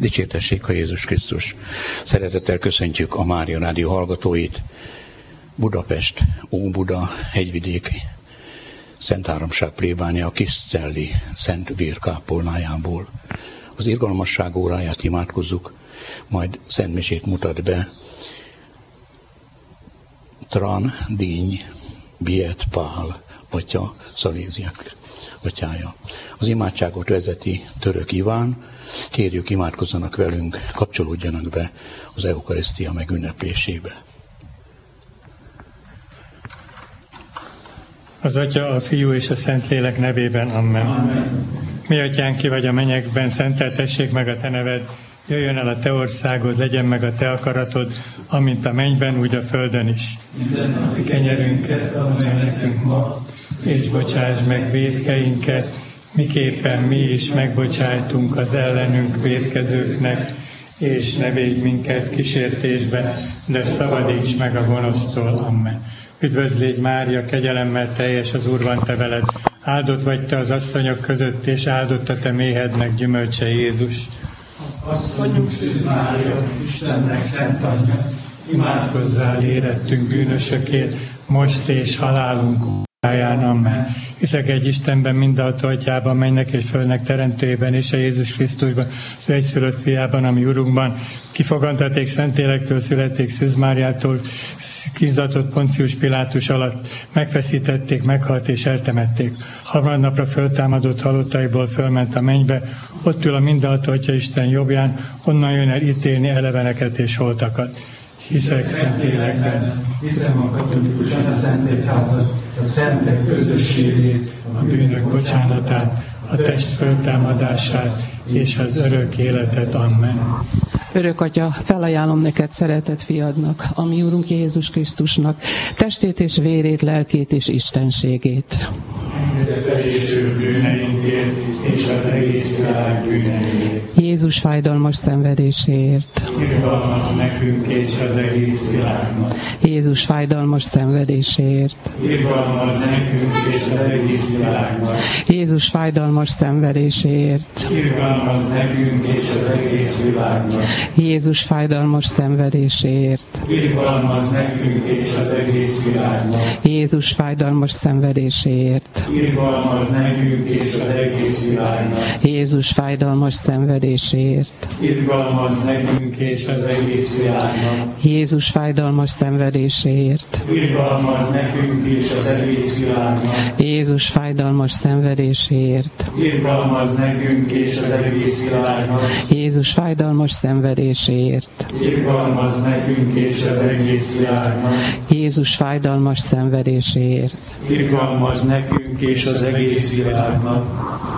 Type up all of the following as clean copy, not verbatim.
Dicsértessék a Jézus Krisztus. Szeretettel köszöntjük a Mária Rádió hallgatóit. Budapest, Óbuda, Hegyvidék, Szent Háromság plébánia, Kiscelli, Szent Vérkápolnájából. Az irgalmasság óráját imádkozzuk, majd Szent Misét mutat be Tran Díny Biet Pál atya, Szaléziák atyája. Az imádságot vezeti Török Iván. Kérjük, imádkozzanak velünk, kapcsolódjanak be az eukarisztia megünneplésébe. Az Atya, a Fiú és a Szentlélek nevében, amen. Amen. Mi atyánk, ki vagy a mennyekben, szenteltessék meg a te neved, jöjjön el a te országod, legyen meg a te akaratod, amint a mennyben, úgy a földön is. Mindennapi kenyerünket add meg nekünk ma, és bocsáss meg vétkeinket, miképpen mi is megbocsájtunk az ellenünk vétkezőknek, és ne védj minket kísértésbe, de szabadíts meg a gonosztól. Amen. Üdvözl légy Mária, kegyelemmel teljes, az Úr van te veled. Áldott vagy te az asszonyok között, és áldott a te méhednek gyümölcse Jézus. Asszonyunk Szűz Mária, Istennek szent anyja, imádkozzál érettünk bűnösökért, most és halálunk óráján. Amen. Hiszek egy Istenben, mindenható Atyában, mennek és földnek teremtőjében, és a Jézus Krisztusban, az egyszülött fiában, ami Urunkban, kifogantaték Szentlélektől, születték Szűz Máriától, kizzatott Poncius Pilátus alatt, megfeszítették, meghalt és eltemették. Harmadnapra föltámadott halottaiból, fölment a mennybe, ott ül a mindenható Atya Isten jobbján, onnan jön el ítélni eleveneket és holtakat. Hiszek Szentlélekben, hiszem a katolikus Szentegyházat, a szentek közösségét, a bűnök bocsánatát, a test föltámadását és az örök életet. Amen. Örök Atya, felajánlom neked szeretett fiadnak, a mi Úrunk Jézus Krisztusnak, testét és vérét, lelkét és istenségét. Engedélyesül bűneinkért és az egész világ bűneiért. Jézus fájdalmas szenvedéséért. Irgalmaz nekünk és az egész világnak. Jézus fájdalmas szenvedéséért. Irgalmaz nekünk és az egész világnak. Jézus fájdalmas szenvedéséért. Irgalmaz nekünk és az egész világnak. Jézus fájdalmas szenvedéséért. Irgalmaz nekünk és az egész világnak. Jézus fájdalmas szenvedéséért. Irgalmaz nekünk és az egész világnak. Jézus fájdalmas szenvedéséért. Irgalmaz nekünk és az egész világnak. Jézus fájdalmas szenvedéséért. Irgalmaz nekünk és az egész világnak. Jézus fájdalmas szenvedéséért. Irgalmaz nekünk és az egész világnak. Jézus fájdalmas szenvedéséért. Irgalmaz nekünk és az egész világnak. Jézus fájdalmas szenvedéséért. Irgalmaz nekünk és az egész világnak.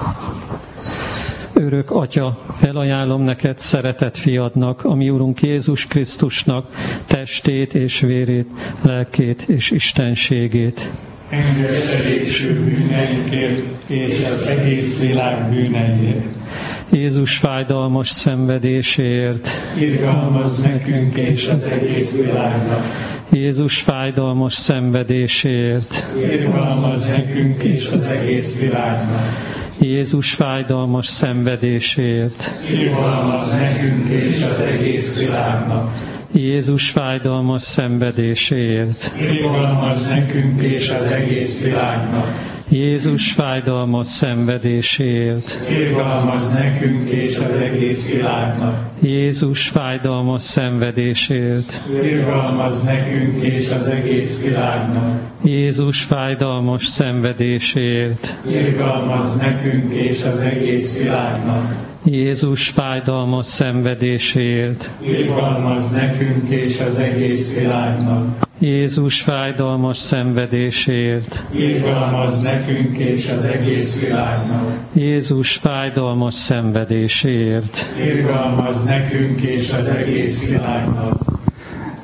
Örök Atya, felajánlom neked szeretett fiadnak, a mi Urunk Jézus Krisztusnak, testét és vérét, lelkét és istenségét. Engedélyesül bűneinkért és az egész világ bűneiért. Jézus fájdalmas szenvedéséért. Irgalmaz nekünk és az egész világnak. Jézus fájdalmas szenvedéséért. Irgalmaz nekünk és az egész világnak. Jézus fájdalmas szenvedéséért. Irgalmaz nekünk és az egész világnak. Jézus fájdalmas szenvedéséért. Irgalmaz nekünk és az egész világnak. Jézus fájdalmas szenvedéséért. Irgalmaz nekünk és az egész világnak. Jézus fájdalmas szenvedéséért. Irgalmaz nekünk és az egész világnak. Jézus fájdalmas szenvedéséért. Irgalmaz nekünk és az egész világnak. Jézus fájdalmas szenvedéséért. Irgalmaz nekünk és az egész világnak. Jézus fájdalmas szenvedéséért. Irgalmaz nekünk és az egész világnak. Jézus fájdalmas szenvedéséért. Irgalmaz nekünk és az egész világnak. Örök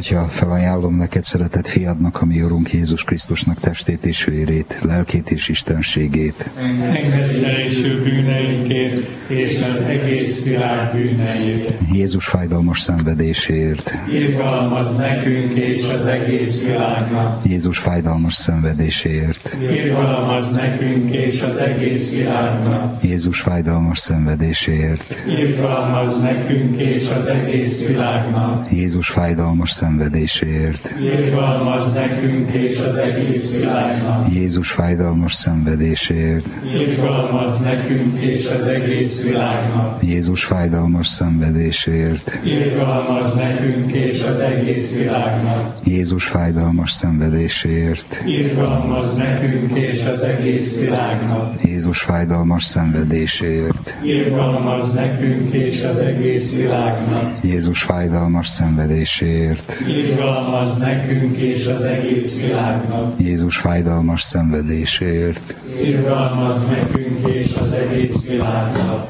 Atya, felajánlom neked szeretett fiadnak, a mi Urunk Jézus Krisztusnak testét és vérét, lelkét és istenségét. Engesztelésű bűneinkért és az egész világ bűneiért. Jézus fájdalmas szenvedéséért. Irgalmazz nekünk és az egész világnak. Jézus fájdalmas szenvedéséért. Irgalmazz nekünk és az egész világnak. Jézus fájdalmas szenvedéséért. Irgalmazz nekünk és az egész világnak. Jézus fájdalmas szenvedéséért. Irgalmazz nekünk és az egész világnak. Jézus fájdalmas szenvedéséért. Irgalmazz nekünk és az egész világnak. Jézus fájdalmas szenvedéséért. Irgalmazz nekünk és az egész világnak. Jézus fájdalmas szenvedéséért. Irgalmazz nekünk és az egész világnak. Jézus fájdalmas szenvedéséért. Irgalmazz nekünk és az egész világnak. Jézus fájdalmas szenvedéséért. Irgalmazz nekünk és az egész világnak. Jézus fájdalmas szenvedéséért. Irgalmazz nekünk és az egész világnak.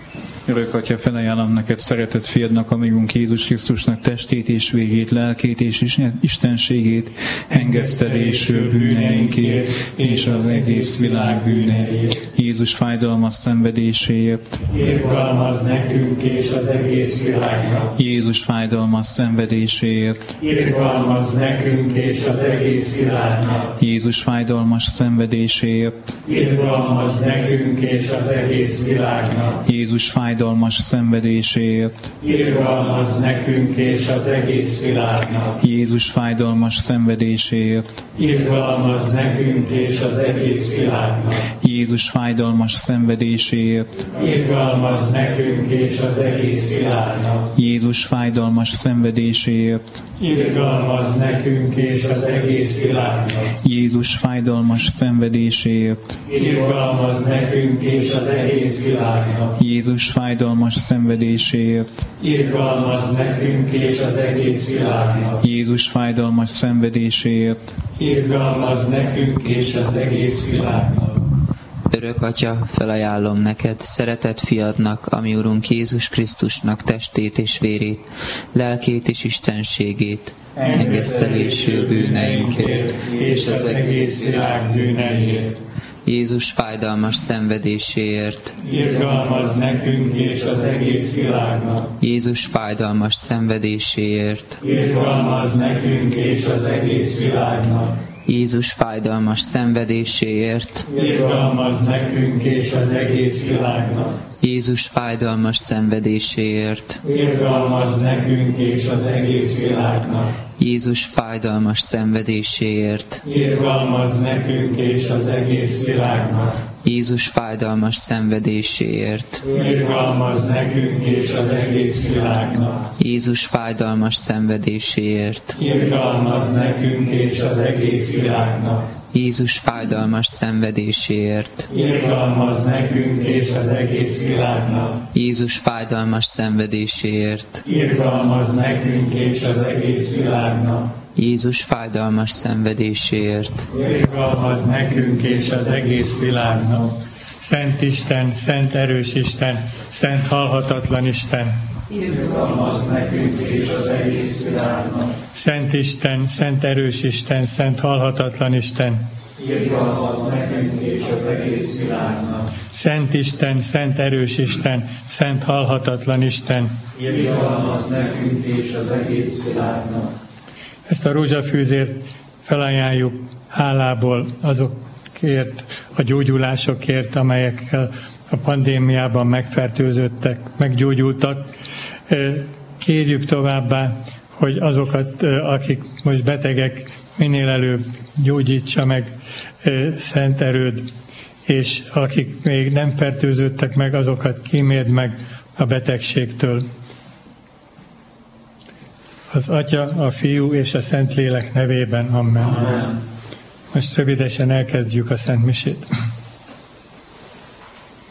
Örök Atya, felajánlom neked szeretett fiadnak, amígunk Jézus Krisztusnak testét és vérét, lelkét és istenségét, engesztelésű bűneinkért és az egész világ bűneiért. Jézus fájdalmas szenvedéséért. Irgalmazz nekünk és az egész világnak. Jézus fájdalmas szenvedéséért. Irgalmazz nekünk és az egész világnak. Jézus fájdalmas szenvedéséért. Irgalmazz nekünk és az egész világnak. Jézus fájdalmas szenvedéséért. Irgalmazz nekünk és az egész világnak. Jézus fájdalmas szenvedéséért. Irgalmazz nekünk és az egész világnak. Jézus fájdalmas szenvedéséért. Irgalmazz nekünk és az egész világnak. Jézus fájdalmas szenvedéséért. Irgalmazz nekünk és az egész világnak. Jézus fájdalmas szenvedéséért. Irgalmazz nekünk és az egész világnak. Jézus fájdalmas szenvedéséért. Irgalmazz nekünk és az egész világnak. Jézus fájdalmas szenvedéséért. Irgalmazz nekünk és az egész világnak. Örök Atya, felajánlom neked, szeretett fiadnak, ami Urunk Jézus Krisztusnak testét és vérét, lelkét és istenségét, engesztelésű bűneinkért és az egész világ bűneiért. Jézus fájdalmas szenvedéséért. Irgalmazz nekünk és az egész világnak. Jézus fájdalmas szenvedéséért. Irgalmazz nekünk és az egész világnak. Jézus fájdalmas szenvedéséért. Irgalmazz nekünk és az egész világnak. Jézus fájdalmas szenvedéséért. Irgalmazz nekünk és az egész világnak. Jézus fájdalmas szenvedéséért. Irgalmazz nekünk és az egész világnak. Jézus fájdalmas szenvedéséért. Irgalmazz nekünk és az egész világnak. Jézus fájdalmas szenvedéséért. Irgalmazz nekünk és az egész világnak. Jézus fájdalmas szenvedéséért. Irgalmazz nekünk és az egész világnak. Jézus fájdalmas szenvedéséért. Irgalmazz nekünk és az egész világnak. Jézus fájdalmas szenvedéséért. Irgalmazz nekünk és az egész világnak. Szent Isten, szent erős Isten, szent halhatatlan Isten. Irgalmazz nekünk és az egész világnak. Szent Isten, szent erős Isten, szent halhatatlan Isten. Irgalmazz nekünk és az egész világnak. Szent Isten, szent erős Isten, szent halhatatlan Isten. Irgalmazz nekünk és az egész világnak. Ezt a rózsafűzért felajánljuk hálából azokért a gyógyulásokért, amelyekkel a pandémiában megfertőzöttek, meggyógyultak. Kérjük továbbá, hogy azokat, akik most betegek, minél előbb gyógyítsa meg szent erőd, és akik még nem fertőzöttek meg, azokat kíméld meg a betegségtől. Az Atya, a Fiú és a Szentlélek nevében. Amen. Most rövidesen elkezdjük a Szent Misét.